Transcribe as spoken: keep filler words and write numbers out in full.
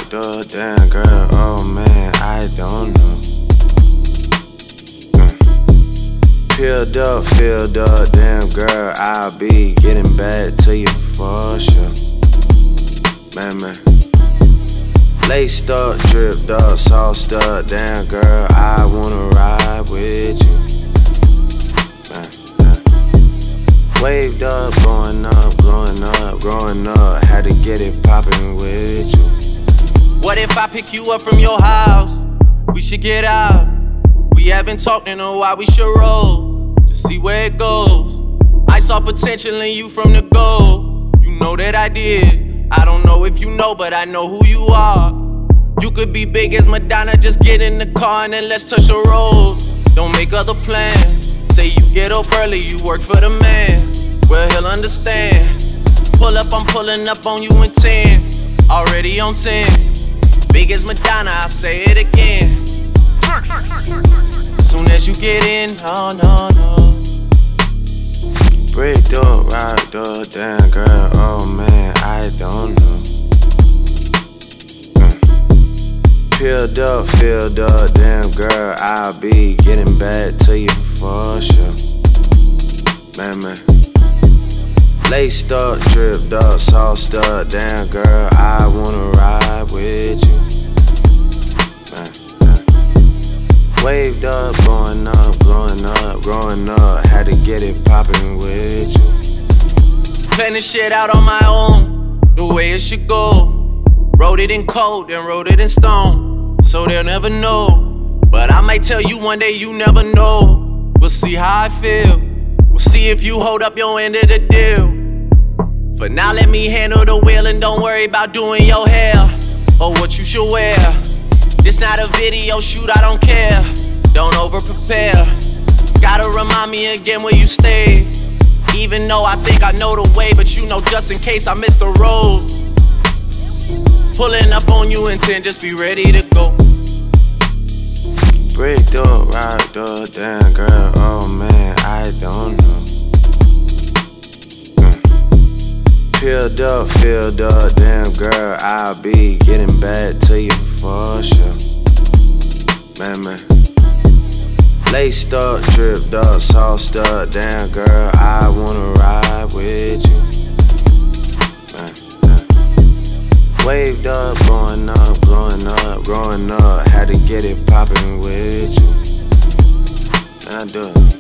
rocked up, damn girl, oh man, I don't know. Mm. Peeled up, filled up, damn girl, I'll be getting back to you for sure. Man, man. Laced up, dripped up, sauced up, damn girl, I wanna ride with you. Man, man. Waved up, going up, blowing up, growing up, had to get it poppin' with you. What if I pick you up from your house? We should get out. We haven't talked in a while, we should roll to see where it goes. I saw potential in you from the go. You know that I did. I don't know if you know, but I know who you are. You could be big as Madonna, just get in the car and then let's touch the road. Don't make other plans. Say you get up early, you work for the man. Well, he'll understand. Pull up, I'm pulling up on you in ten. Already on ten. Big as Madonna, I'll say it again. Soon as you get in, no, no, no. Bricked up, rocked up, damn girl, oh man, I don't know. Mm. Peeled up, filled up, damn girl, I'll be getting back to you for sure. Man, man. Laced up, dripped up, sauced up, damn girl, I wanna ride with you. Man, man. Waved up, going up, blowing up, growing up, had to get it poppin' with you. Plan this shit out on my own, the way it should go. Wrote it in code, then wrote it in stone, so they'll never know. But I might tell you one day, you never know. We'll see how I feel, we'll see if you hold up your end of the deal. For now, let me handle the wheel and don't worry about doing your hair or what you should wear. This not a video shoot, I don't care. Don't over prepare. Gotta remind me again where you stay. Even though I think I know the way, but you know just in case I miss the road. Pulling up on you in ten, just be ready to go. Bricked up, rocked up, damn girl, oh man, I don't know. Peeled up, filled up, damn girl, I'll be getting back to you for sure. Man, man. Laced up, dripped up, sauced up, damn girl, I wanna ride with you. Man, man. Waved up, going up, blowing up, growing up, had to get it poppin' with you. And I do it.